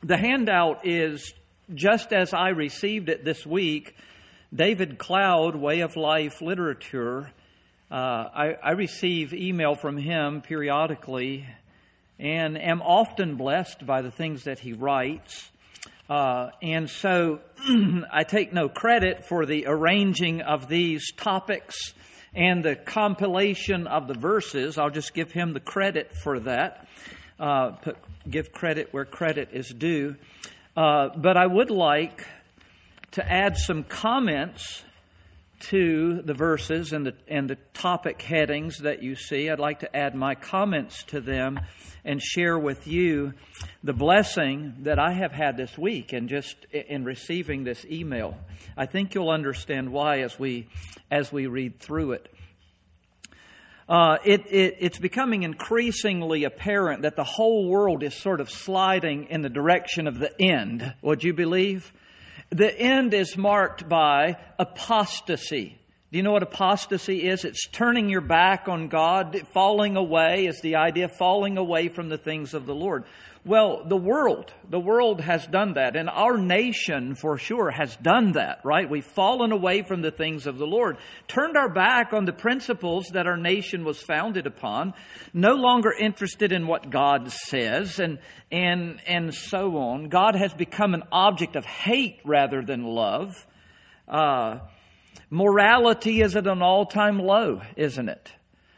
The handout is just as I received it this week. David Cloud, Way of Life Literature. I receive email from him periodically and am often blessed by the things that he writes. And so I take no credit for the arranging of these topics and the compilation of the verses. I'll just give him the credit for that. Give credit where credit is due. But I would like to add some comments to the verses and the topic headings that you see. I'd like to add my comments to them and share with you the blessing that I have had this week and just in receiving this email. I think you'll understand why as we read through it. It's becoming increasingly apparent that the whole world is sort of sliding in the direction of the end. Would you believe? The end is marked by apostasy. Do you know what apostasy is? It's turning your back on God. Falling away is the idea, falling away from the things of the Lord. Well, the world has done that, and our nation for sure has done that, right? We've fallen away from the things of the Lord, turned our back on the principles that our nation was founded upon, no longer interested in what God says, and so on. God has become an object of hate rather than love. Morality is at an all-time low, isn't it?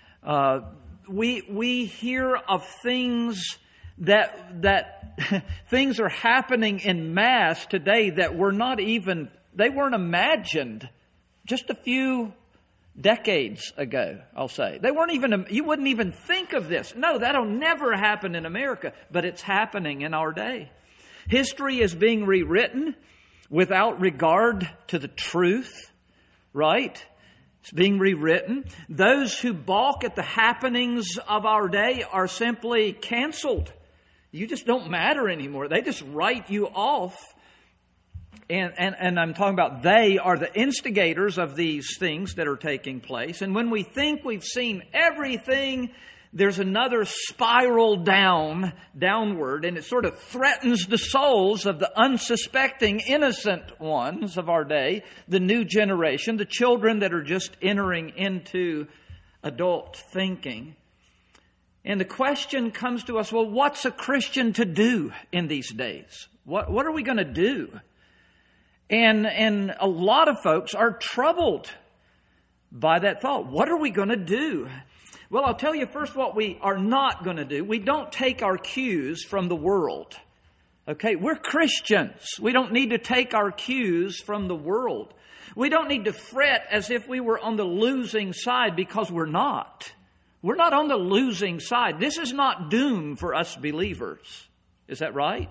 We hear of things that things are happening in mass today that they weren't imagined just a few decades ago, I'll say. You wouldn't even think of this. No, that'll never happen in America, but it's happening in our day. History is being rewritten without regard to the truth, right? It's being rewritten. Those who balk at the happenings of our day are simply canceled. You just don't matter anymore. They just write you off. And I'm talking about they are the instigators of these things that are taking place. And when we think we've seen everything, there's another spiral downward, and it sort of threatens the souls of the unsuspecting, innocent ones of our day, the new generation, the children that are just entering into adult thinking. And the question comes to us, well, what's a Christian to do in these days? What are we going to do? And a lot of folks are troubled by that thought. What are we going to do? Well, I'll tell you first what we are not going to do. We don't take our cues from the world. Okay, we're Christians. We don't need to take our cues from the world. We don't need to fret as if we were on the losing side, because we're not. We're not on the losing side. This is not doom for us believers. Is that right?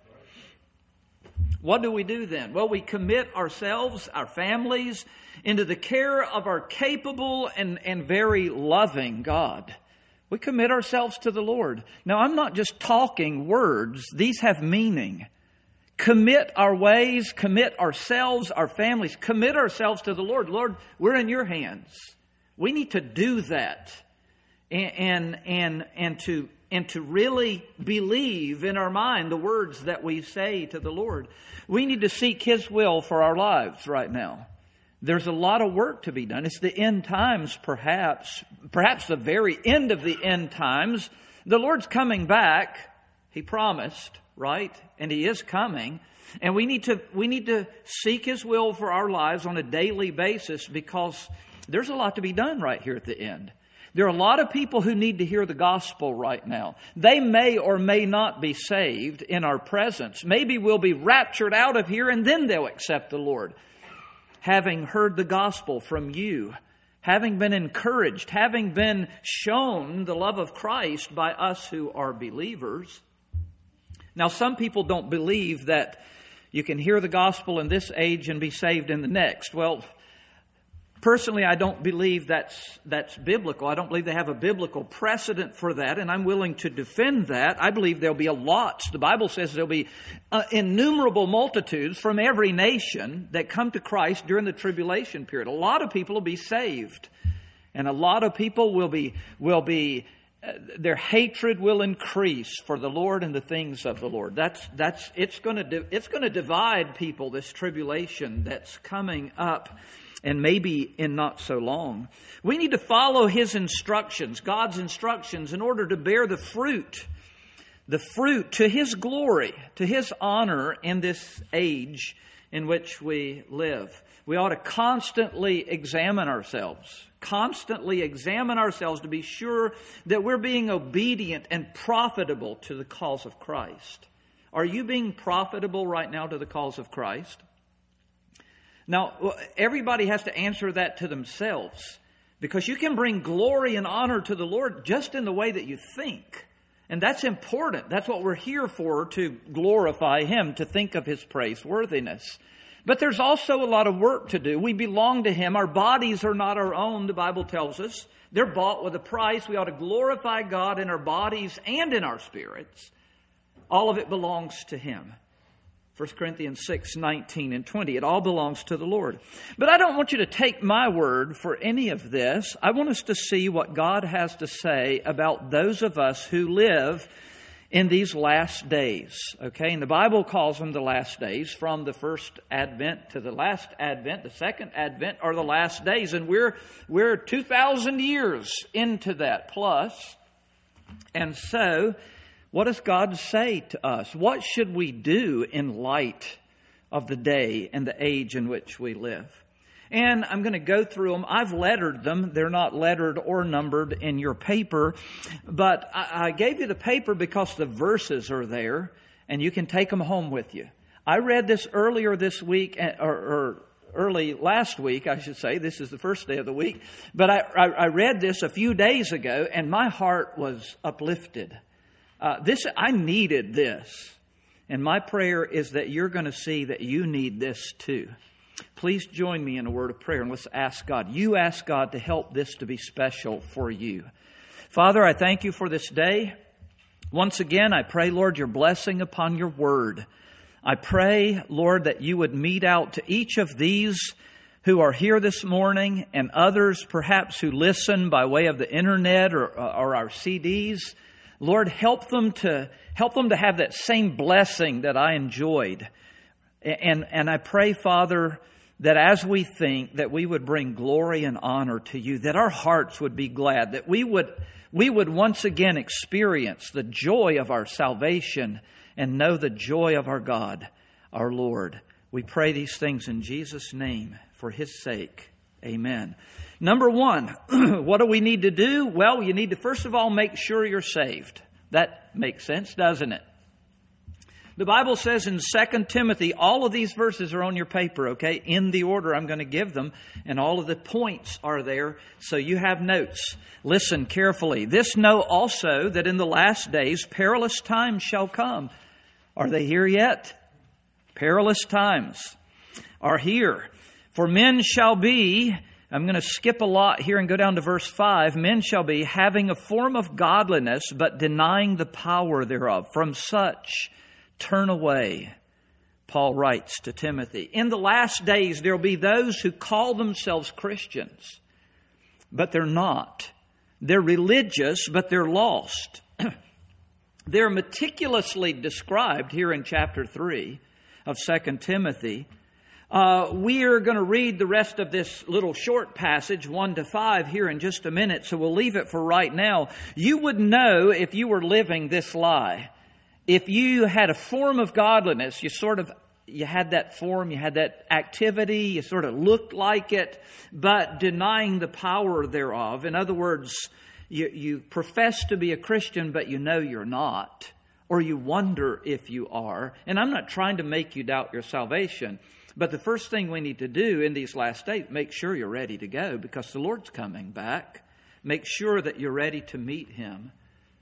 What do we do then? Well, we commit ourselves, our families, into the care of our capable and very loving God. We commit ourselves to the Lord. Now, I'm not just talking words. These have meaning. Commit our ways, commit ourselves, our families, commit ourselves to the Lord. Lord, we're in your hands. We need to do that. And to really believe in our mind the words that we say to the Lord. We need to seek His will for our lives right now. There's a lot of work to be done. It's the end times, perhaps the very end of the end times. The Lord's coming back. He promised, right? And He is coming. And we need to seek His will for our lives on a daily basis, because there's a lot to be done right here at the end. There are a lot of people who need to hear the gospel right now. They may or may not be saved in our presence. Maybe we'll be raptured out of here and then they'll accept the Lord. Having heard the gospel from you, having been encouraged, having been shown the love of Christ by us who are believers. Now, some people don't believe that you can hear the gospel in this age and be saved in the next. Well, personally, I don't believe that's biblical. I don't believe they have a biblical precedent for that, and I'm willing to defend that. I believe there'll be a lot. The Bible says there'll be innumerable multitudes from every nation that come to Christ during the tribulation period. A lot of people will be saved, and a lot of people will be their hatred will increase for the Lord and the things of the Lord. It's going to divide people, this tribulation that's coming up, and maybe in not so long. We need to follow His instructions, God's instructions, in order to bear the fruit to His glory, to His honor in this age in which we live. We ought to constantly examine ourselves to be sure that we're being obedient and profitable to the cause of Christ. Are you being profitable right now to the cause of Christ? Now, everybody has to answer that to themselves, because you can bring glory and honor to the Lord just in the way that you think. And that's important. That's what we're here for, to glorify Him, to think of His praiseworthiness. But there's also a lot of work to do. We belong to Him. Our bodies are not our own, the Bible tells us. They're bought with a price. We ought to glorify God in our bodies and in our spirits. All of it belongs to Him. 1 Corinthians 6:19 and 20. It all belongs to the Lord. But I don't want you to take my word for any of this. I want us to see what God has to say about those of us who live in these last days. Okay, and the Bible calls them the last days. From the first Advent to the last Advent, the second Advent are the last days. And we're 2,000 years into that plus. And so, what does God say to us? What should we do in light of the day and the age in which we live? And I'm going to go through them. I've lettered them. They're not lettered or numbered in your paper. But I gave you the paper because the verses are there, and you can take them home with you. I read this earlier this week, or early last week, I should say. This is the first day of the week. But I read this a few days ago, and my heart was uplifted. I needed this. And my prayer is that you're going to see that you need this too. Please join me in a word of prayer, and let's ask God. You ask God to help this to be special for you. Father, I thank You for this day. Once again, I pray, Lord, Your blessing upon Your word. I pray, Lord, that You would mete out to each of these who are here this morning, and others perhaps who listen by way of the internet or our CDs. Lord, help them to have that same blessing that I enjoyed. And I pray, Father, that as we think, that we would bring glory and honor to You, that our hearts would be glad, that we would once again experience the joy of our salvation and know the joy of our God, our Lord. We pray these things in Jesus' name for His sake. Amen. Number one, what do we need to do? Well, you need to first of all make sure you're saved. That makes sense, doesn't it? The Bible says in 2 Timothy, all of these verses are on your paper, okay? In the order I'm going to give them, and all of the points are there, so you have notes. Listen carefully. This know also that in the last days perilous times shall come. Are they here yet? Perilous times are here. For men shall be, I'm going to skip a lot here and go down to verse 5. Men shall be having a form of godliness, but denying the power thereof. From such turn away, Paul writes to Timothy. In the last days, there will be those who call themselves Christians, but they're not. They're religious, but they're lost. They're meticulously described here in chapter 3 of 2 Timothy. We are going to read the rest of this little short passage, 1 to 5, here in just a minute, so we'll leave it for right now. You would know if you were living this lie. If you had a form of godliness, you had that form, you had that activity, you sort of looked like it, but denying the power thereof. In other words, you profess to be a Christian, but you know you're not, or you wonder if you are. And I'm not trying to make you doubt your salvation, but the first thing we need to do in these last days, make sure you're ready to go, because the Lord's coming back. Make sure that you're ready to meet Him.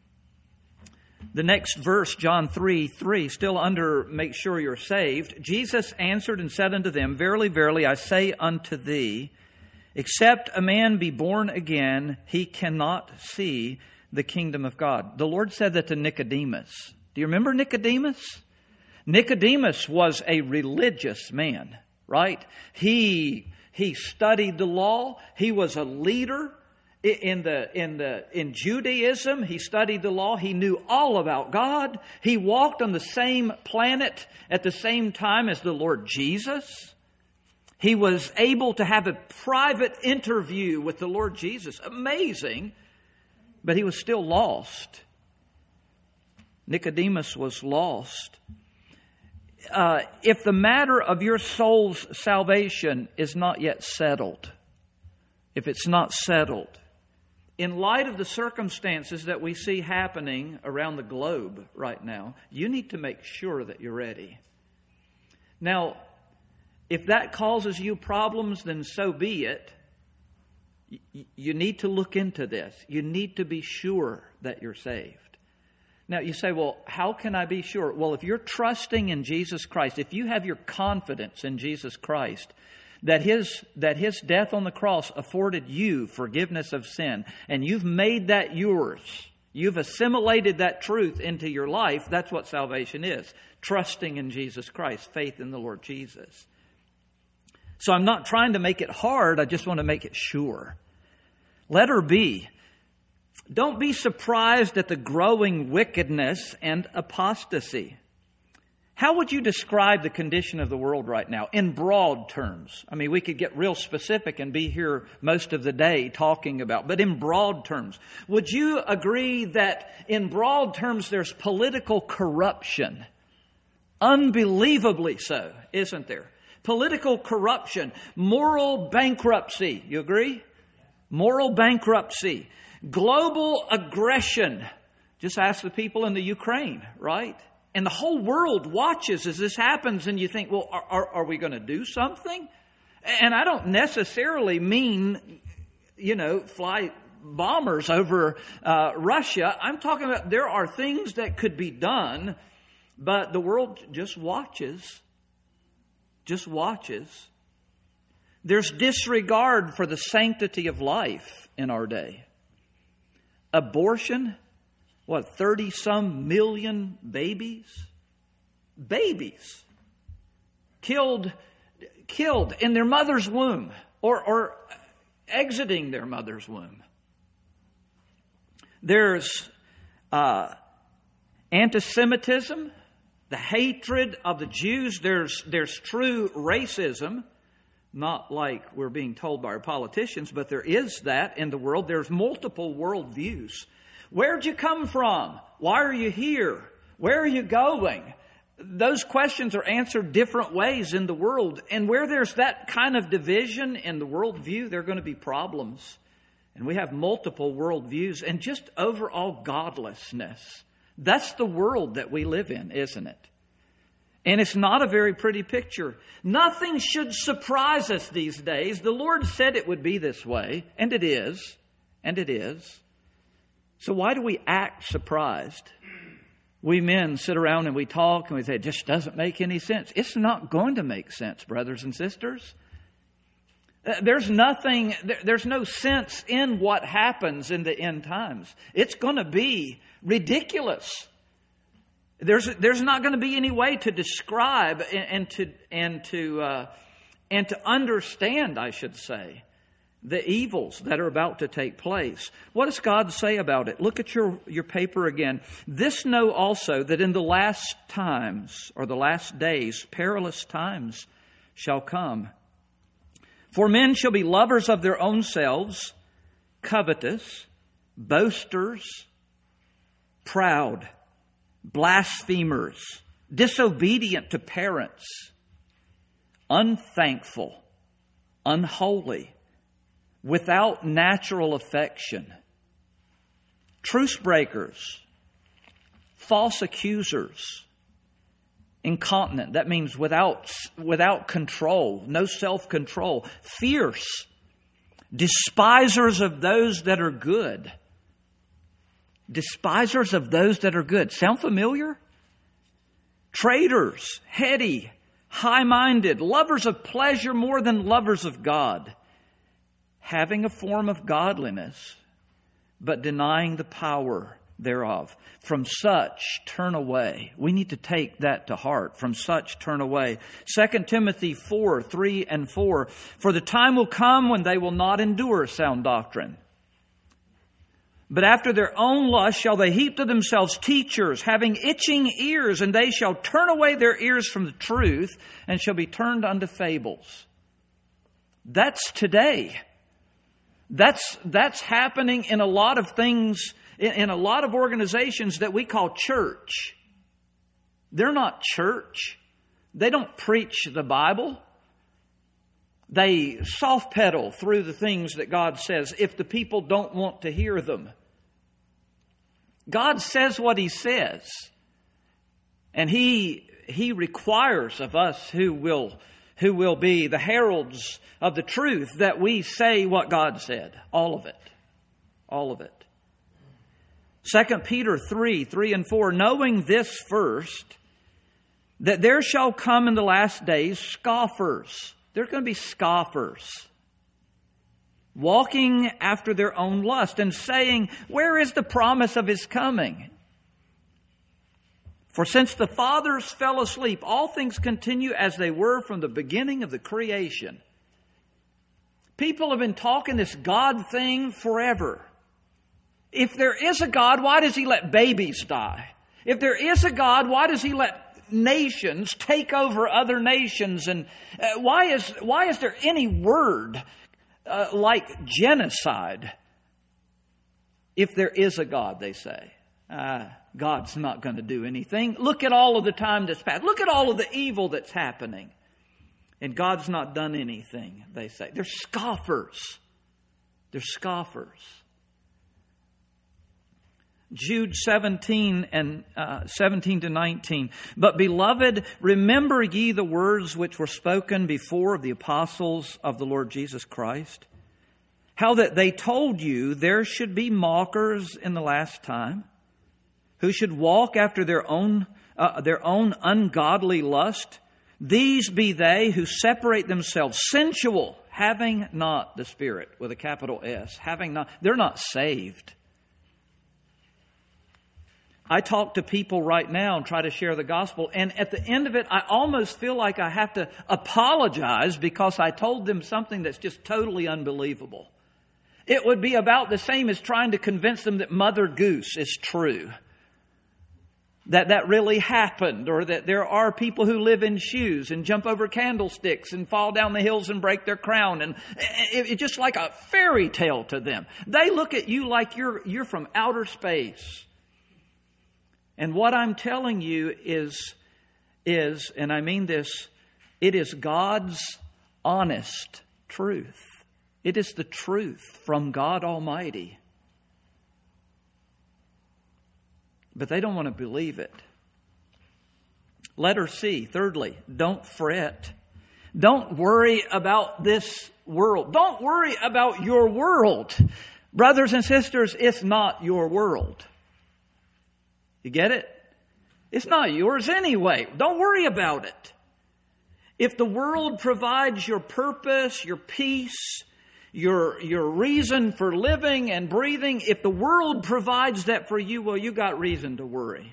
The next verse, John 3:3, still under make sure you're saved. Jesus answered and said unto them, Verily, verily, I say unto thee, except a man be born again, he cannot see the kingdom of God. The Lord said that to Nicodemus. Do you remember Nicodemus? Nicodemus was a religious man, right? He studied the law. He was a leader. In Judaism, he studied the law. He knew all about God. He walked on the same planet at the same time as the Lord Jesus. He was able to have a private interview with the Lord Jesus. Amazing. But he was still lost. Nicodemus was lost. If the matter of your soul's salvation is not yet settled, if it's not settled, in light of the circumstances that we see happening around the globe right now, you need to make sure that you're ready. Now, if that causes you problems, then so be it. You need to look into this. You need to be sure that you're saved. Now, you say, well, how can I be sure? Well, if you're trusting in Jesus Christ, if you have your confidence in Jesus Christ, that His death on the cross afforded you forgiveness of sin, and you've made that yours, you've assimilated that truth into your life, that's what salvation is. Trusting in Jesus Christ, faith in the Lord Jesus. So I'm not trying to make it hard, I just want to make it sure. Letter B. Don't be surprised at the growing wickedness and apostasy. How would you describe the condition of the world right now in broad terms? I mean, we could get real specific and be here most of the day talking about, but in broad terms, would you agree that in broad terms there's political corruption? Unbelievably so, isn't there? Political corruption, moral bankruptcy. You agree? Moral bankruptcy, global aggression. Just ask the people in the Ukraine, right? And the whole world watches as this happens, and you think, well, are we going to do something? And I don't necessarily mean, fly bombers over Russia. I'm talking about there are things that could be done, but the world just watches. Just watches. There's disregard for the sanctity of life in our day. Abortion, 30-some million babies? Babies killed in their mother's womb or exiting their mother's womb. There's anti-Semitism, the hatred of the Jews. There's true racism, not like we're being told by our politicians, but there is that in the world. There's multiple worldviews. Where'd you come from? Why are you here? Where are you going? Those questions are answered different ways in the world. And where there's that kind of division in the worldview, there are going to be problems. And we have multiple worldviews and just overall godlessness. That's the world that we live in, isn't it? And it's not a very pretty picture. Nothing should surprise us these days. The Lord said it would be this way, and it is. And it is. So why do we act surprised? We men sit around and we talk and we say, it just doesn't make any sense. It's not going to make sense, brothers and sisters. There's no sense in what happens in the end times. It's going to be ridiculous. There's not going to be any way to describe and to understand, I should say, the evils that are about to take place. What does God say about it? Look at your paper again. This know also that in the last times, or the last days, perilous times shall come. For men shall be lovers of their own selves, covetous, boasters, proud, blasphemers, disobedient to parents, unthankful, unholy, without natural affection, truce breakers, false accusers, incontinent. That means without control, no self-control, fierce, despisers of those that are good. Despisers of those that are good. Sound familiar? Traitors, heady, high-minded, lovers of pleasure more than lovers of God, having a form of godliness, but denying the power thereof. From such turn away. We need to take that to heart. From such turn away. 2 Timothy 4:3 and 4. For the time will come when they will not endure sound doctrine, But after their own lust shall they heap to themselves teachers, having itching ears, and they shall turn away their ears from the truth, and shall be turned unto fables. That's today. That's happening in a lot of things, in a lot of organizations that we call church. They're not church. They don't preach the Bible. They soft pedal through the things that God says if the people don't want to hear them. God says what He says. And He requires of us who will be the heralds of the truth that we say what God said. All of it. All of it. 2 Peter 3 and 4, knowing this first, that there shall come in the last days scoffers. There's going to be scoffers, walking after their own lust and saying, where is the promise of His coming? For since the fathers fell asleep, all things continue as they were from the beginning of the creation. People have been talking this God thing forever. If there is a God, why does He let babies die? If there is a God, why does He let nations take over other nations? And why is there any word like genocide? If there is a God, they say, God's not going to do anything. Look at all of the time that's passed. Look at all of the evil that's happening. And God's not done anything, they say. They're scoffers. They're scoffers. Jude 17 and 17 to 19. But beloved, remember ye the words which were spoken before of the apostles of the Lord Jesus Christ, how that they told you there should be mockers in the last time, who should walk after their own ungodly lust. These be they who separate themselves sensual, having not the Spirit, with a capital S. They're not saved. I talk to people right now and try to share the gospel, and at the end of it, I almost feel like I have to apologize because I told them something that's just totally unbelievable. It would be about the same as trying to convince them that Mother Goose is true. That really happened, or that there are people who live in shoes and jump over candlesticks and fall down the hills and break their crown. And it's just like a fairy tale to them. They look at you like you're from outer space. And what I'm telling you is, and I mean this, it is God's honest truth. It is the truth from God Almighty. But they don't want to believe it. Letter C, thirdly, don't fret. Don't worry about this world. Don't worry about your world. Brothers and sisters, it's not your world. You get it? It's not yours anyway. Don't worry about it. If the world provides your purpose, your peace, your reason for living and breathing, if the world provides that for you, well, you got reason to worry.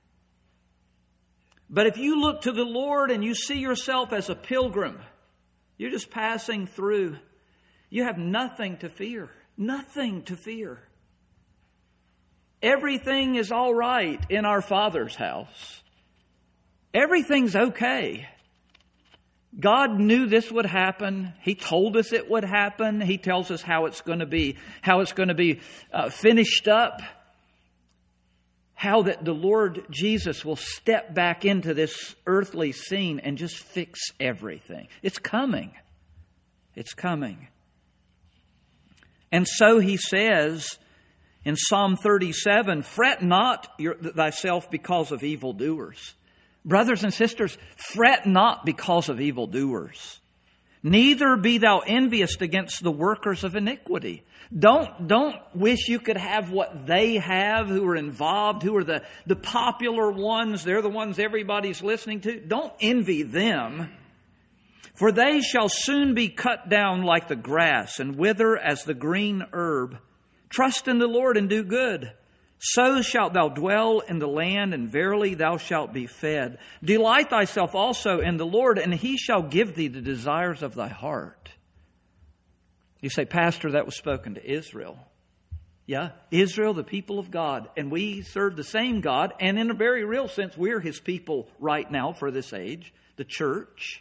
But if you look to the Lord and you see yourself as a pilgrim, you're just passing through, you have nothing to fear. Nothing to fear. Everything is all right in our Father's house. Everything's okay. God knew this would happen. He told us it would happen. He tells us how it's going to be finished up. How that the Lord Jesus will step back into this earthly scene and just fix everything. It's coming. It's coming. And so He says in Psalm 37, fret not thyself because of evildoers. Brothers and sisters, fret not because of evildoers. Neither be thou envious against the workers of iniquity. Don't wish you could have what they have who are involved, who are the popular ones. They're the ones everybody's listening to. Don't envy them. For they shall soon be cut down like the grass and wither as the green herb. Trust in the Lord and do good. So shalt thou dwell in the land, and verily thou shalt be fed. Delight thyself also in the Lord, and He shall give thee the desires of thy heart. You say, Pastor, that was spoken to Israel. Yeah, Israel, the people of God. And we serve the same God. And in a very real sense, we're His people right now for this age, the church.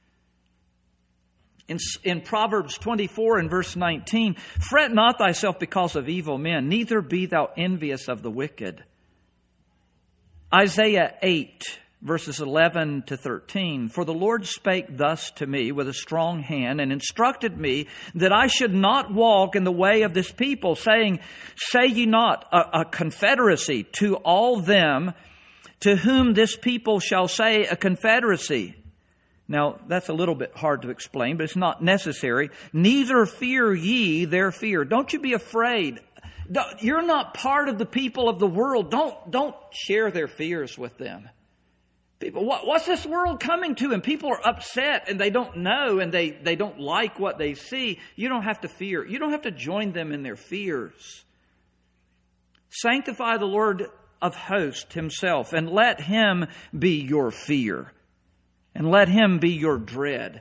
In Proverbs 24 and verse 19, fret not thyself because of evil men, neither be thou envious of the wicked. Isaiah 8, verses 11 to 13, for the Lord spake thus to me with a strong hand and instructed me that I should not walk in the way of this people, saying, say ye not a confederacy to all them to whom this people shall say a confederacy. Now, that's a little bit hard to explain, but it's not necessary. Neither fear ye their fear. Don't you be afraid. You're not part of the people of the world. Don't share their fears with them. People, what's this world coming to? And people are upset and they don't know and they don't like what they see. You don't have to fear. You don't have to join them in their fears. Sanctify the Lord of hosts Himself, and let Him be your fear. And let Him be your dread.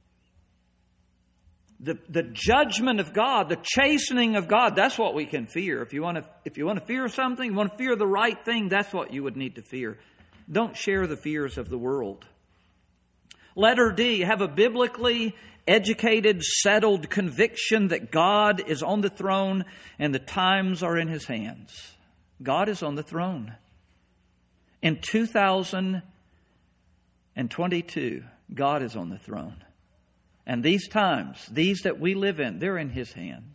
The judgment of God, the chastening of God, that's what we can fear. If you want to fear something, you want to fear the right thing, that's what you would need to fear. Don't share the fears of the world. Letter D, have a biblically educated, settled conviction that God is on the throne and the times are in His hands. God is on the throne. In 2022, God is on the throne. And these times, these that we live in, they're in His hands.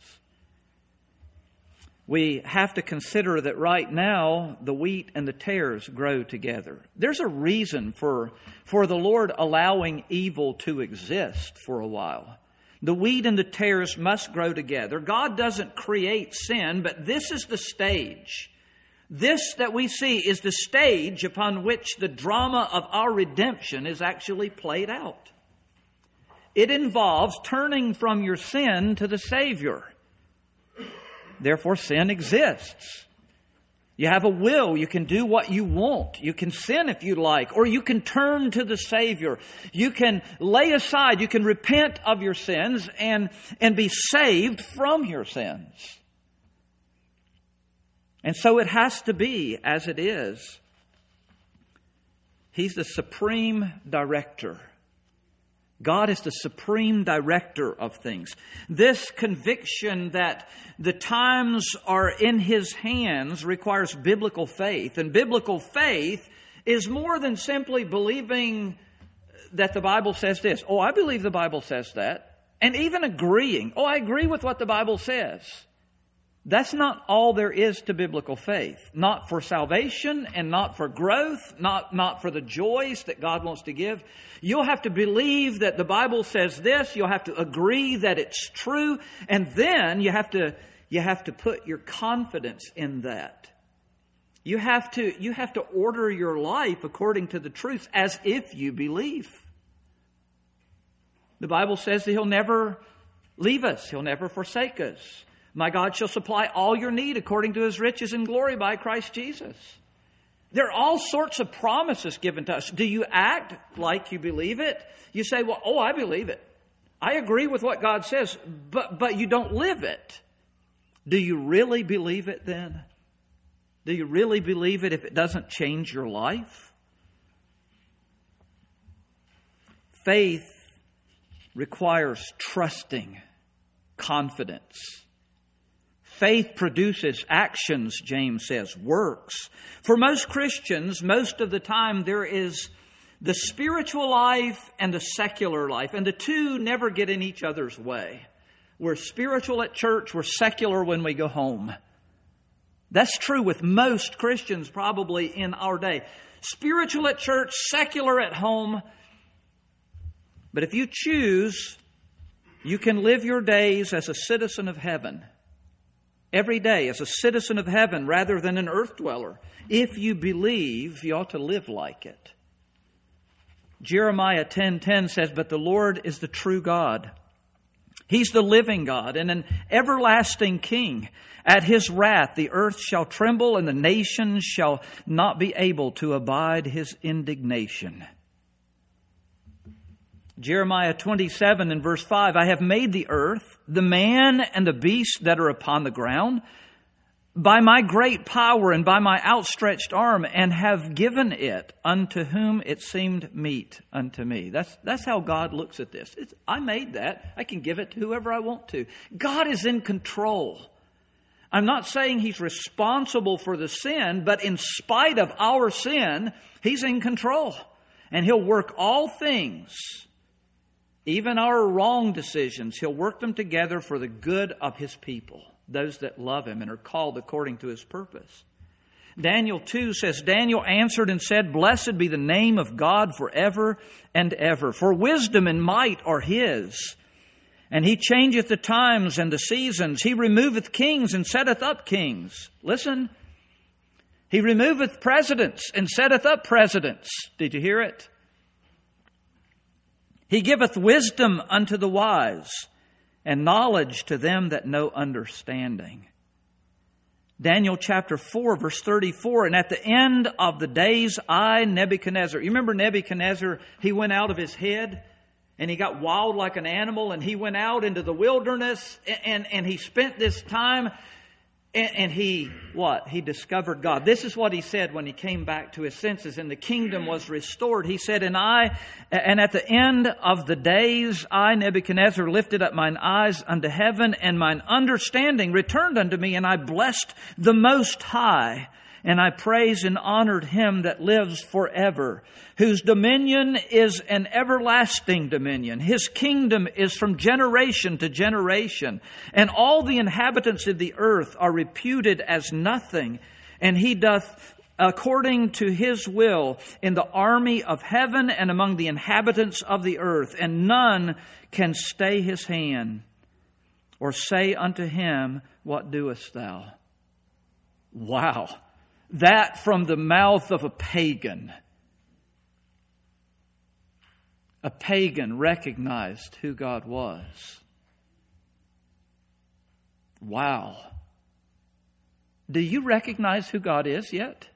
We have to consider that right now, the wheat and the tares grow together. There's a reason for the Lord allowing evil to exist for a while. The wheat and the tares must grow together. God doesn't create sin, but this is the stage. This that we see is the stage upon which the drama of our redemption is actually played out. It involves turning from your sin to the Savior. Therefore, sin exists. You have a will. You can do what you want. You can sin if you like, or you can turn to the Savior. You can lay aside, you can repent of your sins and be saved from your sins. And so it has to be as it is. He's the supreme director. God is the supreme director of things. This conviction that the times are in His hands requires biblical faith. And biblical faith is more than simply believing that the Bible says this. Oh, I believe the Bible says that. And even agreeing. Oh, I agree with what the Bible says. That's not all there is to biblical faith. Not for salvation and not for growth, not for the joys that God wants to give. You'll have to believe that the Bible says this. You'll have to agree that it's true. And then you have to put your confidence in that. You have to order your life according to the truth as if you believe. The Bible says that He'll never leave us. He'll never forsake us. My God shall supply all your need according to His riches and glory by Christ Jesus. There are all sorts of promises given to us. Do you act like you believe it? You say, well, I believe it. I agree with what God says, but you don't live it. Do you really believe it then? Do you really believe it if it doesn't change your life? Faith requires trusting, confidence. Faith produces actions, James says, works. For most Christians, most of the time there is the spiritual life and the secular life, and the two never get in each other's way. We're spiritual at church, we're secular when we go home. That's true with most Christians probably in our day. Spiritual at church, secular at home. But if you choose, you can live your days as a citizen of heaven. Every day as a citizen of heaven rather than an earth dweller. If you believe, you ought to live like it. Jeremiah 10:10 says, but the Lord is the true God. He's the living God and an everlasting King. At His wrath the earth shall tremble and the nations shall not be able to abide His indignation. Jeremiah 27 and verse 5, I have made the earth, the man and the beast that are upon the ground, by my great power and by my outstretched arm, and have given it unto whom it seemed meet unto me. That's how God looks at this. I made that. I can give it to whoever I want to. God is in control. I'm not saying He's responsible for the sin, but in spite of our sin, He's in control. And He'll work all things, even our wrong decisions, He'll work them together for the good of His people, those that love Him and are called according to His purpose. Daniel 2 says, Daniel answered and said, Blessed be the name of God forever and ever. For wisdom and might are His. And He changeth the times and the seasons. He removeth kings and setteth up kings. Listen. He removeth presidents and setteth up presidents. Did you hear it? He giveth wisdom unto the wise, and knowledge to them that know understanding. Daniel chapter 4, verse 34, and at the end of the days, I, Nebuchadnezzar. You remember Nebuchadnezzar, he went out of his head, and he got wild like an animal, and he went out into the wilderness, and he spent this time, and he, what? He discovered God. This is what he said when he came back to his senses and the kingdom was restored. He said, and at the end of the days, I, Nebuchadnezzar, lifted up mine eyes unto heaven, and mine understanding returned unto me, and I blessed the Most High. And I praised and honored Him that lives forever, whose dominion is an everlasting dominion. His kingdom is from generation to generation. And all the inhabitants of the earth are reputed as nothing. And He doth according to His will in the army of heaven and among the inhabitants of the earth. And none can stay His hand or say unto Him, What doest thou? Wow. That from the mouth of a pagan. A pagan recognized who God was. Wow. Do you recognize who God is yet?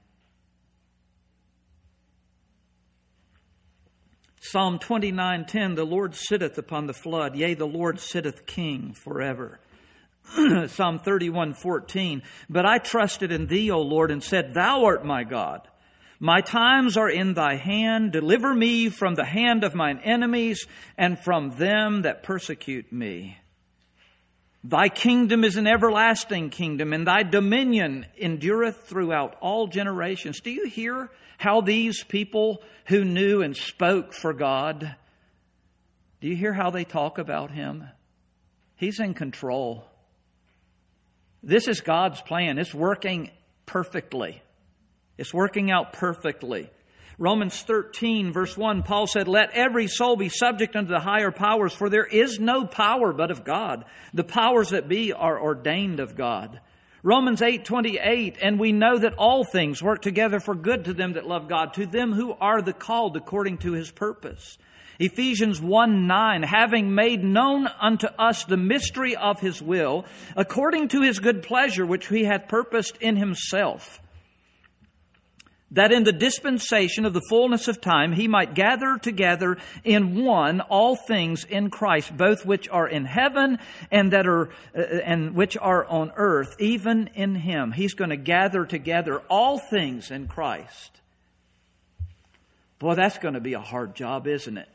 Psalm 29:10, the Lord sitteth upon the flood, yea, the Lord sitteth king forever. Psalm 31:14, but I trusted in Thee, O Lord, and said, Thou art my God. My times are in Thy hand. Deliver me from the hand of mine enemies and from them that persecute me. Thy kingdom is an everlasting kingdom, and Thy dominion endureth throughout all generations. Do you hear how these people who knew and spoke for God, do you hear how they talk about Him? He's in control. This is God's plan. It's working perfectly. It's working out perfectly. Romans 13, verse 1, Paul said, Let every soul be subject unto the higher powers, for there is no power but of God. The powers that be are ordained of God. Romans 8:28, and we know that all things work together for good to them that love God, to them who are the called according to His purpose. Ephesians 1:9, having made known unto us the mystery of His will, according to His good pleasure, which He hath purposed in Himself, that in the dispensation of the fullness of time He might gather together in one all things in Christ, both which are in heaven and which are on earth, even in Him. He's going to gather together all things in Christ. Boy, that's going to be a hard job, isn't it?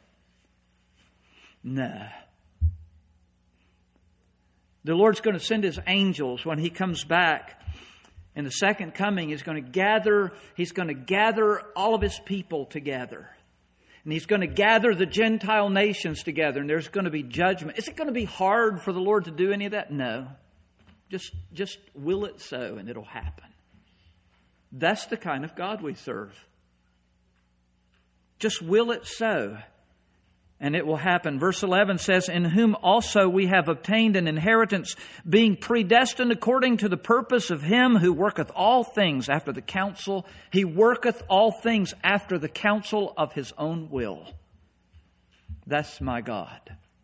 No. The Lord's going to send His angels when He comes back. In the second coming, He's going to gather all of His people together. And He's going to gather the Gentile nations together. And there's going to be judgment. Is it going to be hard for the Lord to do any of that? No. Just will it so and it'll happen. That's the kind of God we serve. Just will it so, and it will happen. Verse 11 says, In whom also we have obtained an inheritance, being predestined according to the purpose of Him who worketh all things after the counsel. He worketh all things after the counsel of His own will. That's my God.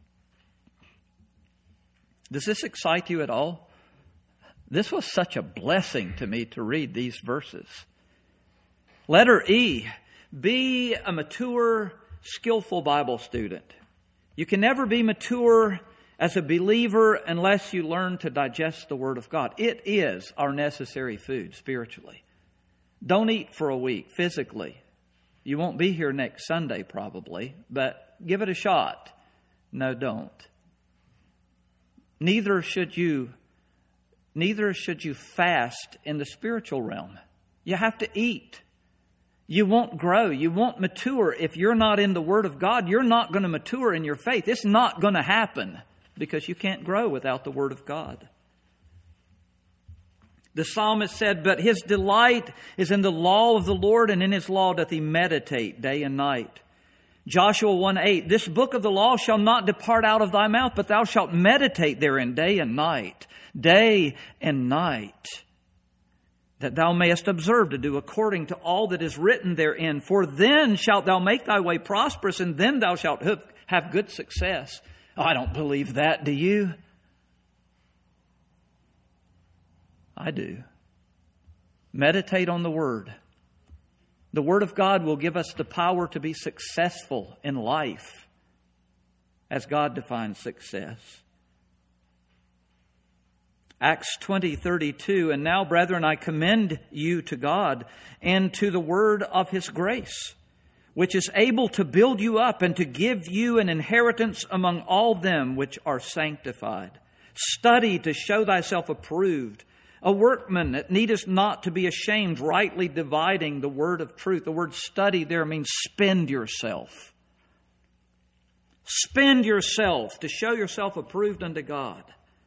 Does this excite you at all? This was such a blessing to me to read these verses. Letter E, be a mature, skillful Bible student. You can never be mature as a believer unless you learn to digest the Word of God. It is our necessary food spiritually. Don't eat for a week physically. You won't be here next Sunday probably, but give it a shot. No, don't. Neither should you fast in the spiritual realm. You have to eat. You won't grow. You won't mature if you're not in the Word of God. You're not going to mature in your faith. It's not going to happen because you can't grow without the Word of God. The psalmist said, "But his delight is in the law of the Lord, and in his law doth he meditate day and night." Joshua 1:8, "This book of the law shall not depart out of thy mouth, but thou shalt meditate therein day and night, that thou mayest observe to do according to all that is written therein. For then shalt thou make thy way prosperous, and then thou shalt have good success." Oh, I don't believe that, do you? I do. Meditate on the Word. The Word of God will give us the power to be successful in life as God defines success. Acts 20:32, "And now, brethren, I commend you to God and to the word of His grace, which is able to build you up and to give you an inheritance among all them which are sanctified. Study to show thyself approved, a workman that needeth not to be ashamed, rightly dividing the word of truth." The word study there means spend yourself. Spend yourself to show yourself approved unto God.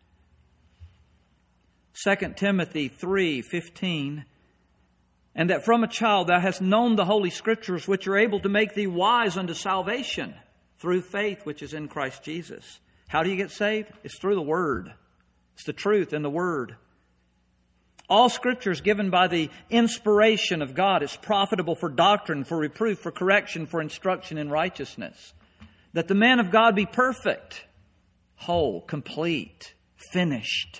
2 Timothy 3:15, "And that from a child thou hast known the Holy Scriptures, which are able to make thee wise unto salvation through faith which is in Christ Jesus." How do you get saved? It's through the Word. It's the truth in the Word. "All Scripture is given by the inspiration of God. It's profitable for doctrine, for reproof, for correction, for instruction in righteousness, that the man of God be perfect, whole, complete, finished,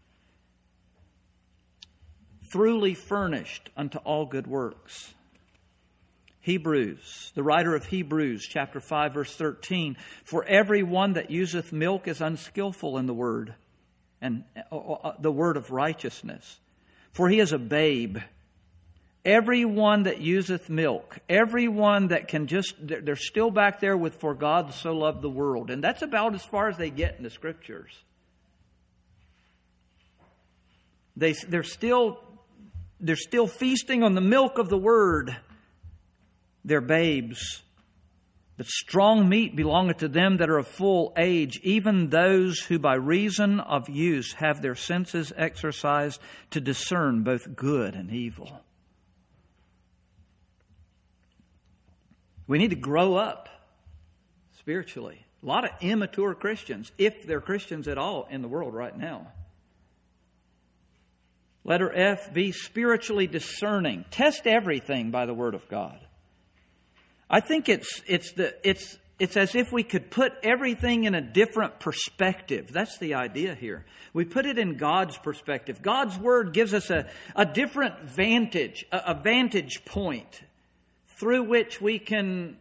thoroughly furnished unto all good works." Hebrews, the writer of Hebrews, chapter 5, verse 13, "For every one that useth milk is unskillful in the word, and the word of righteousness, for he is a babe. Every one that useth milk, every one that can they're still back there with 'For God so loved the world,' and that's about as far as they get in the Scriptures. They're still feasting on the milk of the Word. They're babes. But strong meat belongeth to them that are of full age, even those who by reason of use have their senses exercised to discern both good and evil." We need to grow up spiritually. A lot of immature Christians, if they're Christians at all in the world right now. Letter F, be spiritually discerning. Test everything by the Word of God. I think it's as if we could put everything in a different perspective. That's the idea here. We put it in God's perspective. God's Word gives us a different vantage, a vantage point through which we can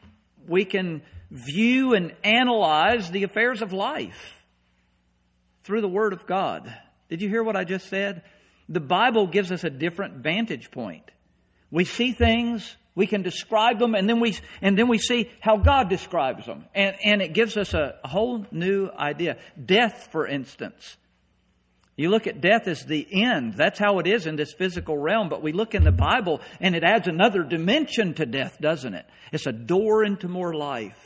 view and analyze the affairs of life through the Word of God. Did you hear what I just said? The Bible gives us a different vantage point. We see things, we can describe them, and then we see how God describes them. And it gives us a whole new idea. Death, for instance. You look at death as the end. That's how it is in this physical realm. But we look in the Bible and it adds another dimension to death, doesn't it? It's a door into more life.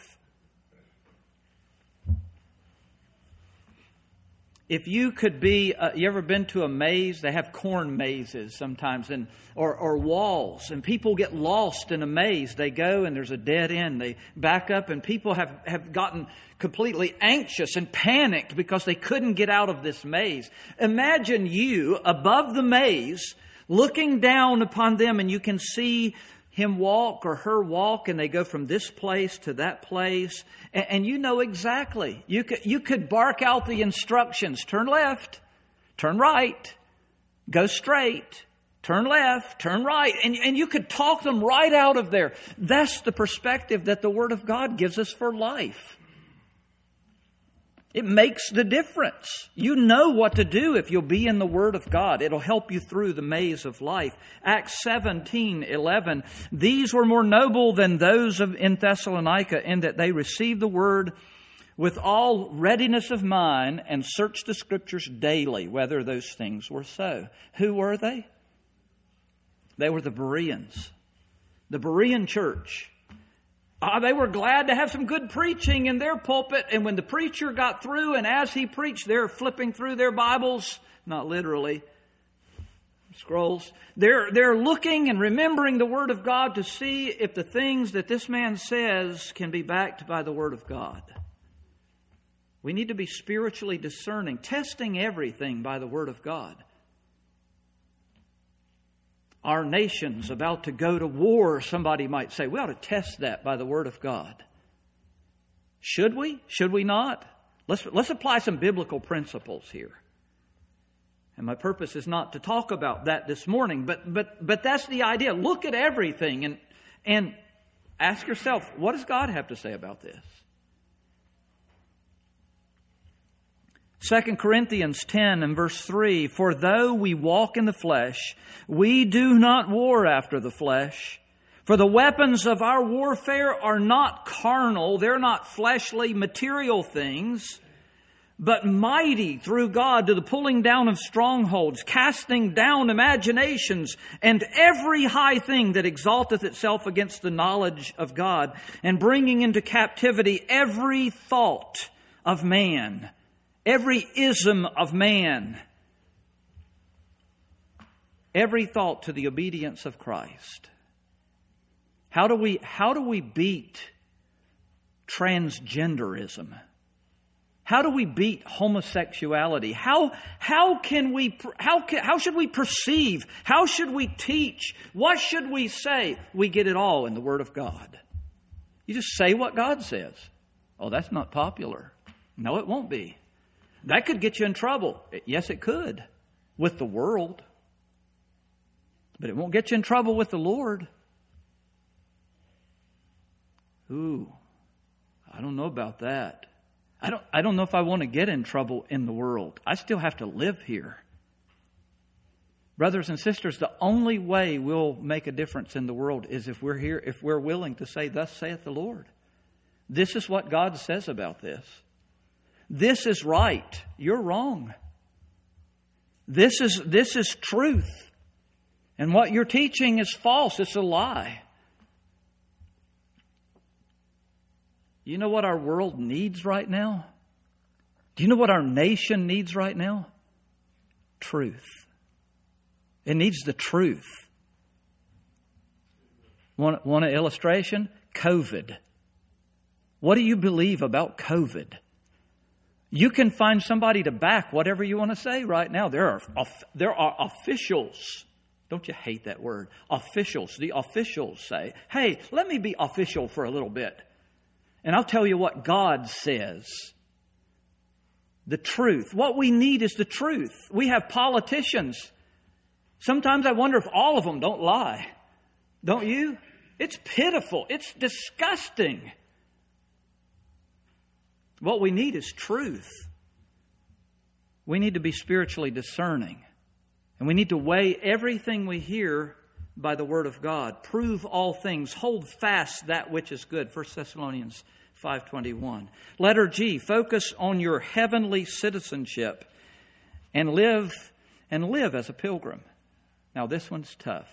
If you could be, you ever been to a maze? They have corn mazes sometimes, or walls, and people get lost in a maze. They go and there's a dead end. They back up, and people have gotten completely anxious and panicked because they couldn't get out of this maze. Imagine you above the maze, looking down upon them, and you can see him walk or her walk, and they go from this place to that place, and you know exactly. You could bark out the instructions: turn left, turn right, go straight, turn left, turn right, and you could talk them right out of there. That's the perspective that the Word of God gives us for life. It makes the difference. You know what to do if you'll be in the Word of God. It'll help you through the maze of life. Acts 17:11. These were more noble than those in Thessalonica in that they received the Word with all readiness of mind and searched the Scriptures daily, whether those things were so. Who were they? They were the Bereans. The Berean church. They were glad to have some good preaching in their pulpit. And when the preacher got through and as he preached, they're flipping through their Bibles, not literally, scrolls. They're looking and remembering the Word of God to see if the things that this man says can be backed by the Word of God. We need to be spiritually discerning, testing everything by the Word of God. Our nation's about to go to war, somebody might say. We ought to test that by the Word of God. Should we? Should we not? Let's apply some biblical principles here. And my purpose is not to talk about that this morning, but that's the idea. Look at everything and ask yourself, what does God have to say about this? 2 Corinthians 10 and verse 3, for though we walk in the flesh, we do not war after the flesh. For the weapons of our warfare are not carnal, they're not fleshly material things, but mighty through God to the pulling down of strongholds, casting down imaginations, and every high thing that exalteth itself against the knowledge of God, and bringing into captivity every thought of man, every ism of man, every thought to the obedience of Christ. How do we beat transgenderism? How do we beat homosexuality? How should we perceive? How should we teach? What should we say? We get it all in the Word of God. You just say what God says. Oh, that's not popular. No, it won't be. That could get you in trouble. Yes, it could. With the world. But it won't get you in trouble with the Lord. Ooh, I don't know about that. I don't know if I want to get in trouble in the world. I still have to live here. Brothers and sisters, the only way we'll make a difference in the world is if we're here, if we're willing to say, thus saith the Lord. This is what God says about this. This is right. You're wrong. This is truth. And what you're teaching is false. It's a lie. You know what our world needs right now? Do you know what our nation needs right now? Truth. It needs the truth. Want an illustration? COVID. What do you believe about COVID? You can find somebody to back whatever you want to say right now. There are officials. Don't you hate that word? Officials. The officials say, hey, let me be official for a little bit. And I'll tell you what God says. The truth. What we need is the truth. We have politicians. Sometimes I wonder if all of them don't lie. Don't you? It's pitiful. It's disgusting. What we need is truth. We need to be spiritually discerning. And we need to weigh everything we hear by the Word of God. Prove all things. Hold fast that which is good. 1 Thessalonians 5:21. Letter G. Focus on your heavenly citizenship and live as a pilgrim. Now this one's tough.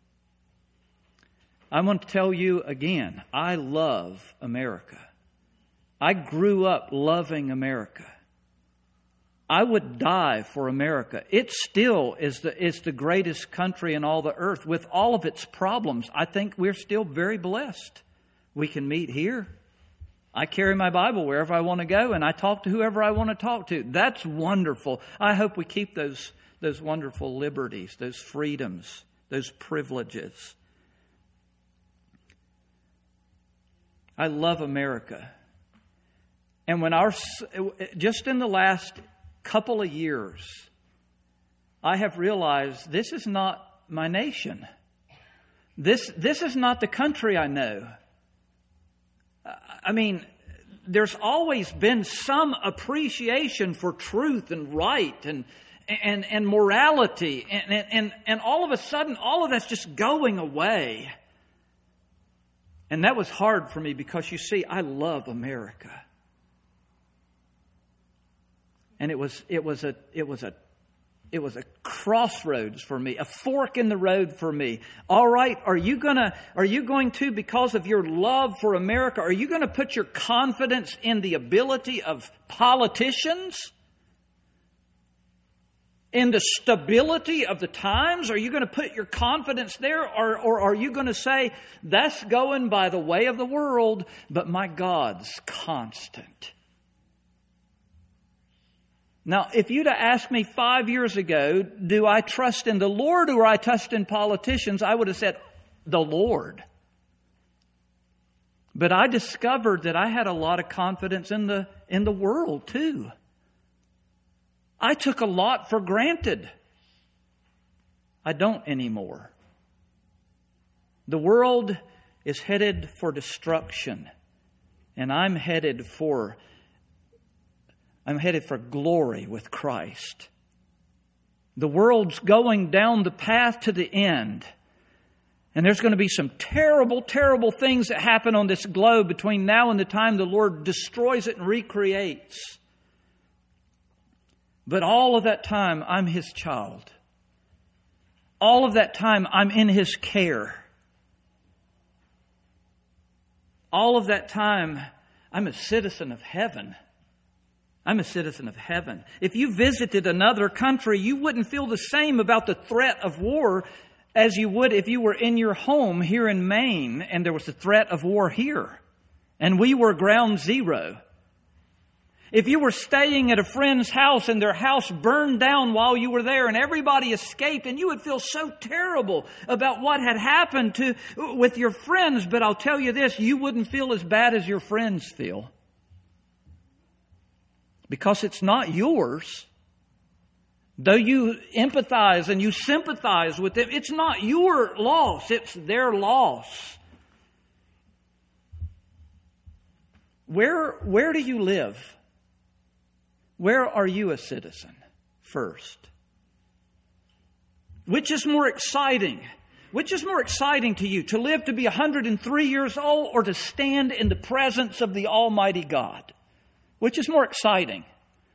I want to tell you again, I love America. I grew up loving America. I would die for America. It still is the greatest country in all the earth. With all of its problems, I think we're still very blessed. We can meet here. I carry my Bible wherever I want to go, and I talk to whoever I want to talk to. That's wonderful. I hope we keep those wonderful liberties, those freedoms, those privileges. I love America. And when just in the last couple of years, I have realized this is not my nation. This is not the country I know. I mean, there's always been some appreciation for truth and right and morality. And all of a sudden, all of that's just going away. And that was hard for me because, you see, I love America. And it was a crossroads for me, a fork in the road for me. All right, are you going to, because of your love for America, are you going to put your confidence in the ability of politicians? In the stability of the times? Are you going to put your confidence there? Or are you going to say, that's going by the way of the world, but my God's constant? Now, if you'd have asked me 5 years ago, do I trust in the Lord or I trust in politicians? I would have said, the Lord. But I discovered that I had a lot of confidence in the world too. I took a lot for granted. I don't anymore. The world is headed for destruction, and I'm headed for glory with Christ. The world's going down the path to the end. And there's going to be some terrible, terrible things that happen on this globe between now and the time the Lord destroys it and recreates. But all of that time, I'm His child. All of that time, I'm in His care. All of that time, I'm a citizen of heaven. I'm a citizen of heaven. If you visited another country, you wouldn't feel the same about the threat of war as you would if you were in your home here in Maine and there was the threat of war here. And we were ground zero. If you were staying at a friend's house and their house burned down while you were there and everybody escaped, and you would feel so terrible about what had happened with your friends. But I'll tell you this, you wouldn't feel as bad as your friends feel. Because it's not yours. Though you empathize and you sympathize with them, it's not your loss, it's their loss. Where do you live? Where are you a citizen first? Which is more exciting? Which is more exciting to you? To live to be 103 years old or to stand in the presence of the Almighty God? Which is more exciting?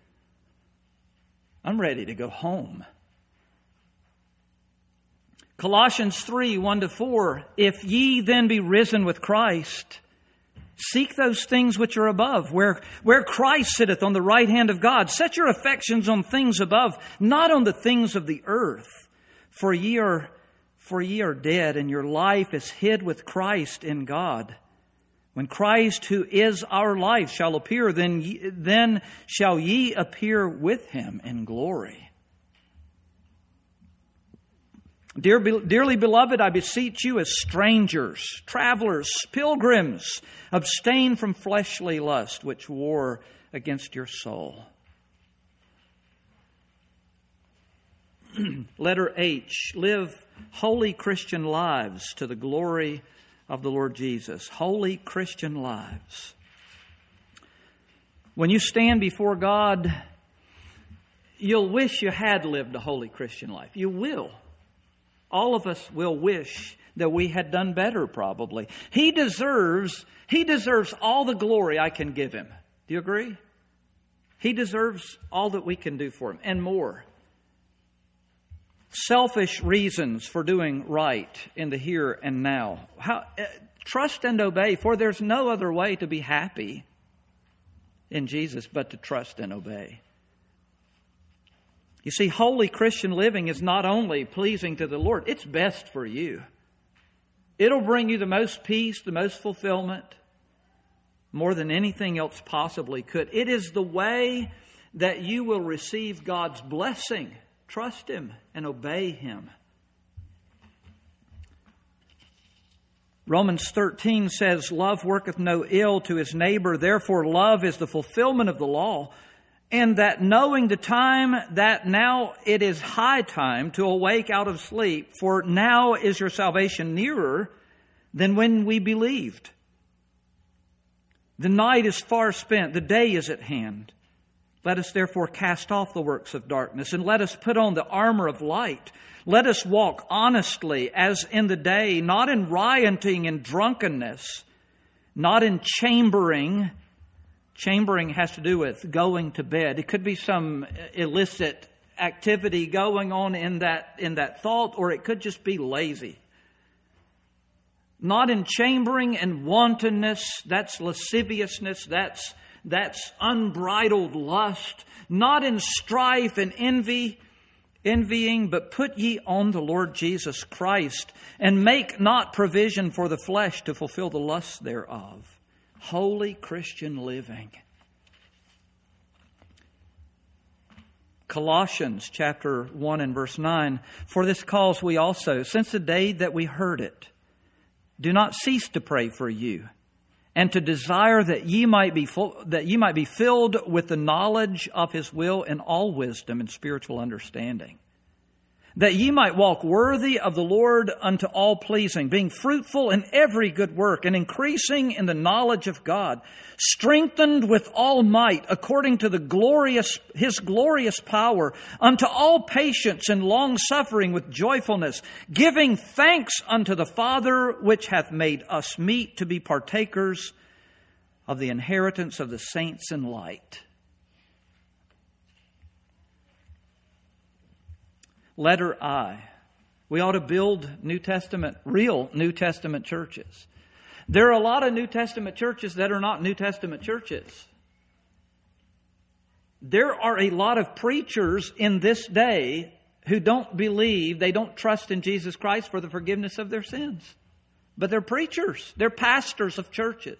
I'm ready to go home. Colossians 3, 1-4. If ye then be risen with Christ, seek those things which are above, where Christ sitteth on the right hand of God. Set your affections on things above, not on the things of the earth. For ye are dead, and your life is hid with Christ in God. When Christ, who is our life, shall appear, then shall ye appear with Him in glory. Dearly beloved, I beseech you as strangers, travelers, pilgrims, abstain from fleshly lust, which war against your soul. Letter H, live holy Christian lives to the glory of the Lord Jesus. Holy Christian lives. When you stand before God, you'll wish you had lived a holy Christian life. You will. All of us will wish that we had done better, probably. He deserves all the glory I can give Him. Do you agree? He deserves all that we can do for Him and more. Selfish reasons for doing right in the here and now. Trust and obey, for there's no other way to be happy in Jesus but to trust and obey. You see, holy Christian living is not only pleasing to the Lord, it's best for you. It'll bring you the most peace, the most fulfillment, more than anything else possibly could. It is the way that you will receive God's blessing. Trust Him and obey Him. Romans 13 says, love worketh no ill to his neighbor. Therefore, love is the fulfillment of the law. And that knowing the time, that now it is high time to awake out of sleep, for now is your salvation nearer than when we believed. The night is far spent, the day is at hand. Let us therefore cast off the works of darkness, and let us put on the armor of light. Let us walk honestly as in the day, not in rioting and drunkenness, not in chambering. Chambering has to do with going to bed. It could be some illicit activity going on in that thought, or it could just be lazy. Not in chambering and wantonness, that's lasciviousness, that's unbridled lust. Not in strife and envying, but put ye on the Lord Jesus Christ, and make not provision for the flesh to fulfill the lusts thereof. Holy Christian living. Colossians chapter 1 and verse 9. For this cause we also, since the day that we heard it, do not cease to pray for you, and to desire that ye might be filled with the knowledge of His will in all wisdom and spiritual understanding, that ye might walk worthy of the Lord unto all pleasing, being fruitful in every good work, and increasing in the knowledge of God, strengthened with all might according to His glorious power, unto all patience and long suffering with joyfulness, giving thanks unto the Father, which hath made us meet to be partakers of the inheritance of the saints in light. Letter I. We ought to build real New Testament churches. There are a lot of New Testament churches that are not New Testament churches. There are a lot of preachers in this day who don't believe, they don't trust in Jesus Christ for the forgiveness of their sins. But they're preachers. They're pastors of churches.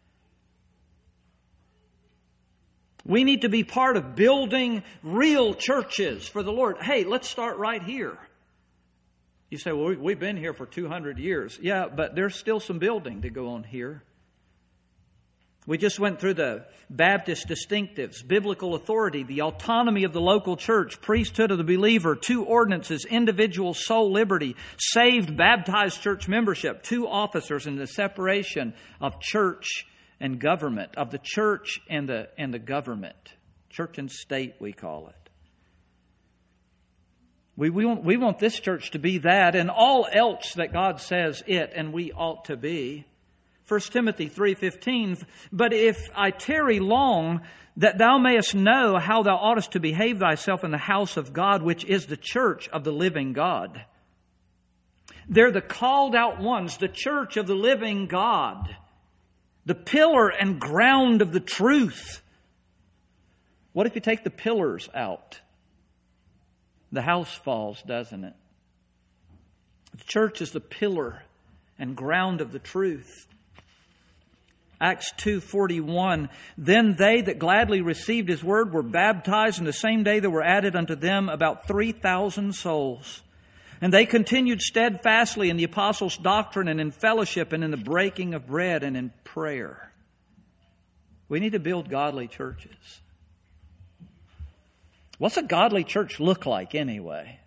We need to be part of building real churches for the Lord. Hey, let's start right here. You say, well, we've been here for 200 years. Yeah, but there's still some building to go on here. We just went through the Baptist distinctives, biblical authority, the autonomy of the local church, priesthood of the believer, 2 ordinances, individual soul liberty, saved, baptized church membership, 2 officers, and the separation of church and government, of the church and the government. Church and state, we call it. We want this church to be that and all else that God says it and we ought to be. 1 Timothy 3:15, but if I tarry long, that thou mayest know how thou oughtest to behave thyself in the house of God, which is the church of the living God. They're the called out ones, the church of the living God. The pillar and ground of the truth. What if you take the pillars out? The house falls, doesn't it? The church is the pillar and ground of the truth. Acts 2:41, then they that gladly received His word were baptized, and the same day there were added unto them about 3,000 souls. And they continued steadfastly in the apostles' doctrine and in fellowship and in the breaking of bread and in prayer. We need to build godly churches. What's a godly church look like anyway?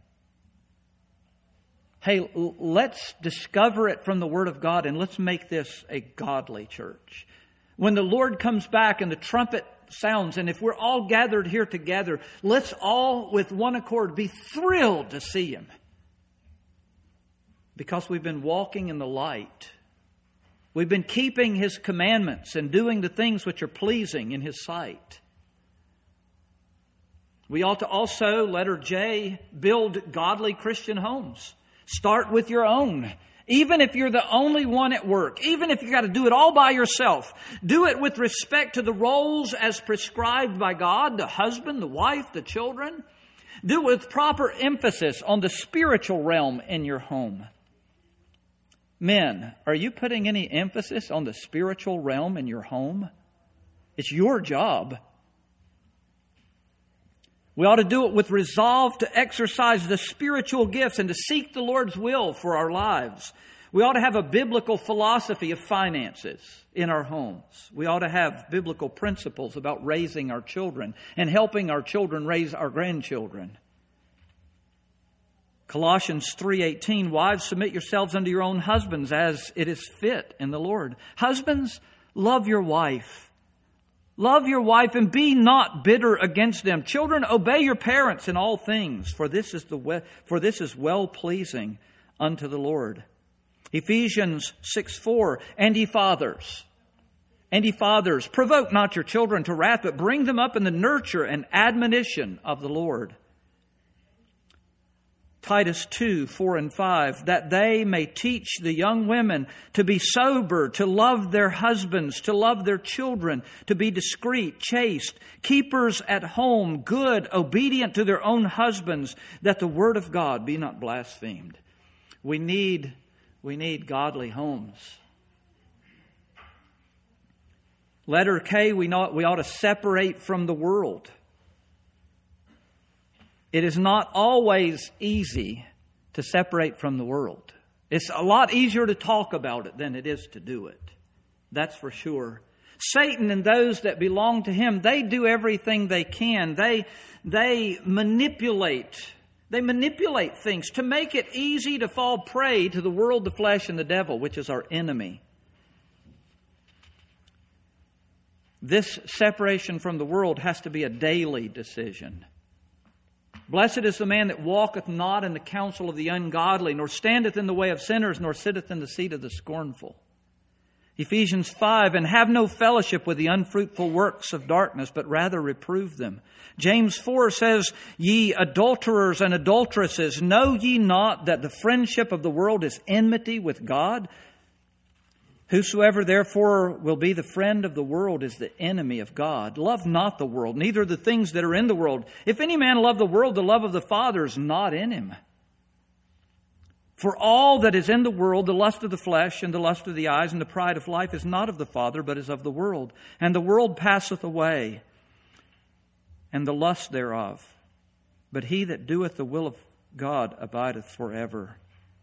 Hey, let's discover it from the Word of God and let's make this a godly church. When the Lord comes back and the trumpet sounds, and if we're all gathered here together, let's all with one accord be thrilled to see Him. Because we've been walking in the light. We've been keeping His commandments and doing the things which are pleasing in His sight. We ought to also, letter J, build godly Christian homes. Start with your own. Even if you're the only one at work, even if you got to do it all by yourself, do it with respect to the roles as prescribed by God, the husband, the wife, the children. Do it with proper emphasis on the spiritual realm in your home. Men, are you putting any emphasis on the spiritual realm in your home? It's your job. We ought to do it with resolve to exercise the spiritual gifts and to seek the Lord's will for our lives. We ought to have a biblical philosophy of finances in our homes. We ought to have biblical principles about raising our children and helping our children raise our grandchildren. Colossians 3:18, wives, submit yourselves unto your own husbands as it is fit in the Lord. Husbands, Love your wife. Love your wife and be not bitter against them. Children, obey your parents in all things, for this is well-pleasing unto the Lord. Ephesians 6:4, and ye fathers, provoke not your children to wrath, but bring them up in the nurture and admonition of the Lord. Titus 2:4 and 5, that they may teach the young women to be sober, to love their husbands, to love their children, to be discreet, chaste, keepers at home, good, obedient to their own husbands, that the word of God be not blasphemed. We need godly homes. Letter K, we ought to separate from the world. It is not always easy to separate from the world. It's a lot easier to talk about it than it is to do it. That's for sure. Satan and those that belong to him, they do everything they can. They manipulate things to make it easy to fall prey to the world, the flesh, and the devil, which is our enemy. This separation from the world has to be a daily decision. Blessed is the man that walketh not in the counsel of the ungodly, nor standeth in the way of sinners, nor sitteth in the seat of the scornful. Ephesians 5, and have no fellowship with the unfruitful works of darkness, but rather reprove them. James 4 says, ye adulterers and adulteresses, know ye not that the friendship of the world is enmity with God? Whosoever therefore will be the friend of the world is the enemy of God. Love not the world, neither the things that are in the world. If any man love the world, the love of the Father is not in him. For all that is in the world, the lust of the flesh and the lust of the eyes and the pride of life is not of the Father, but is of the world. And the world passeth away, and the lust thereof. But he that doeth the will of God abideth forever.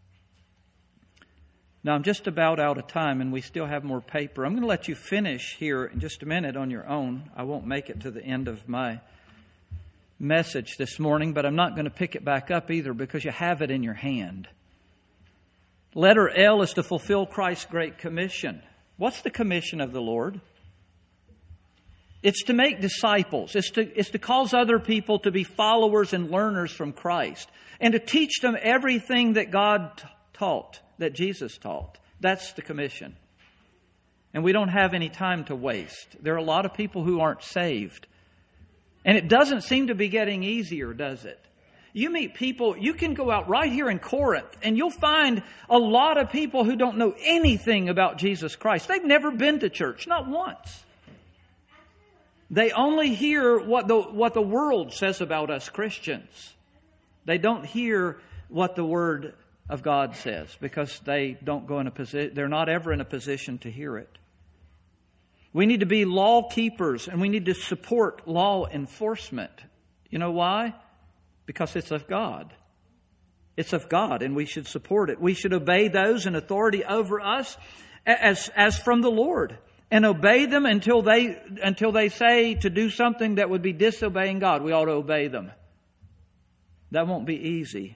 Now, I'm just about out of time, and we still have more paper. I'm going to let you finish here in just a minute on your own. I won't make it to the end of my message this morning, but I'm not going to pick it back up either because you have it in your hand. Letter L is to fulfill Christ's Great Commission. What's the commission of the Lord? It's to make disciples. It's to cause other people to be followers and learners from Christ, and to teach them everything that God taught, that Jesus taught. That's the commission. And we don't have any time to waste. There are a lot of people who aren't saved. And it doesn't seem to be getting easier, does it? You meet people, you can go out right here in Corinth, and you'll find a lot of people who don't know anything about Jesus Christ. They've never been to church, not once. They only hear what the world says about us Christians. They don't hear what the Word of God says because they don't go in a position, they're not ever in a position to hear it. We need to be law keepers, and we need to support law enforcement. You know why? Because it's of God. It's of God, and we should support it. We should obey those in authority over us as from the Lord, and obey them until they say to do something that would be disobeying God. We ought to obey them. That won't be easy.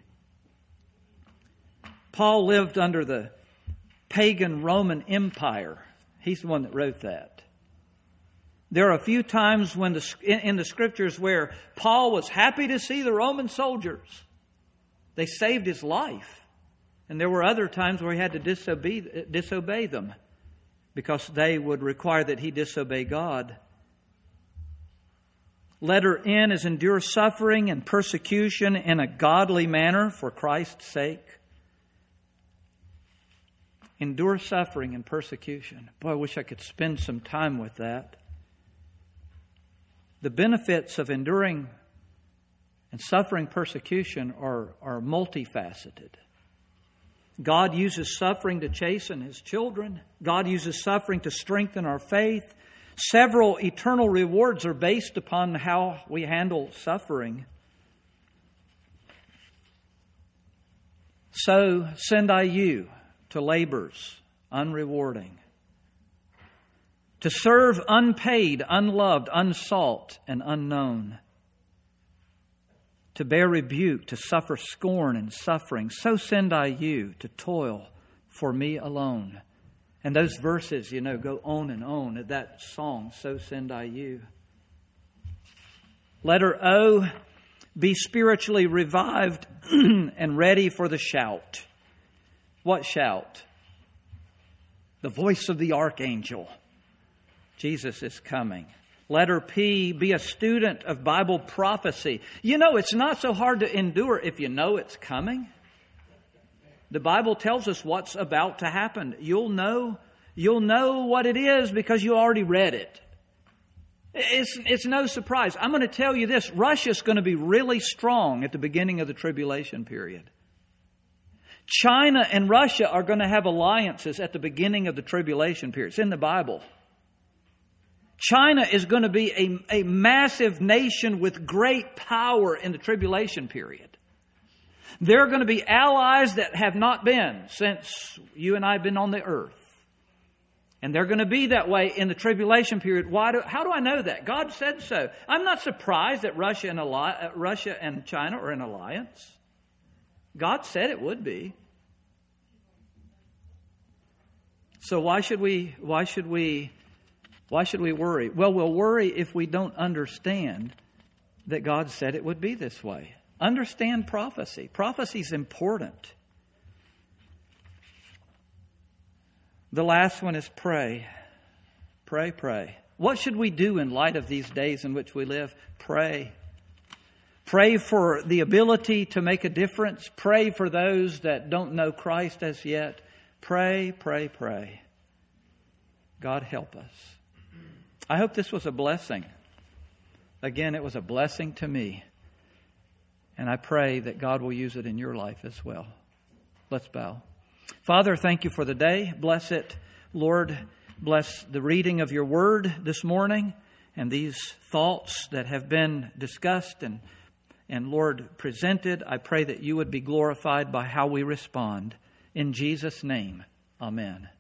Paul lived under the pagan Roman Empire. He's the one that wrote that. There are a few times when in the Scriptures where Paul was happy to see the Roman soldiers. They saved his life. And there were other times where he had to disobey them because they would require that he disobey God. Letter N is endure suffering and persecution in a godly manner for Christ's sake. Endure suffering and persecution. Boy, I wish I could spend some time with that. The benefits of enduring and suffering persecution are multifaceted. God uses suffering to chasten His children. God uses suffering to strengthen our faith. Several eternal rewards are based upon how we handle suffering. So send I you to labors unrewarding, to serve unpaid, unloved, unsought, and unknown, to bear rebuke, to suffer scorn and suffering. So send I you to toil for me alone, And those verses, go on and on. That song, So Send I You. Letter O, be spiritually revived and ready for the shout. What shout? The voice of the archangel. Jesus is coming. Letter P, be a student of Bible prophecy. It's not so hard to endure if you know it's coming. The Bible tells us what's about to happen. You'll know what it is because you already read it. It's no surprise. I'm going to tell you this. Russia's going to be really strong at the beginning of the tribulation period. China and Russia are going to have alliances at the beginning of the tribulation period. It's in the Bible. China is going to be a massive nation with great power in the tribulation period. There are going to be allies that have not been since you and I have been on the earth. And they're going to be that way in the tribulation period. How do I know that? God said so. I'm not surprised that Russia and China are in alliance. God said it would be. So why should we worry? Well, we'll worry if we don't understand that God said it would be this way. Understand prophecy. Prophecy is important. The last one is pray. Pray, pray. What should we do in light of these days in which we live? Pray. Pray for the ability to make a difference. Pray for those that don't know Christ as yet. Pray, pray, pray. God help us. I hope this was a blessing. Again, it was a blessing to me. And I pray that God will use it in your life as well. Let's bow. Father, thank you for the day. Bless it. Lord, bless the reading of your word this morning and these thoughts that have been discussed and Lord, presented. I pray that you would be glorified by how we respond. In Jesus' name, amen.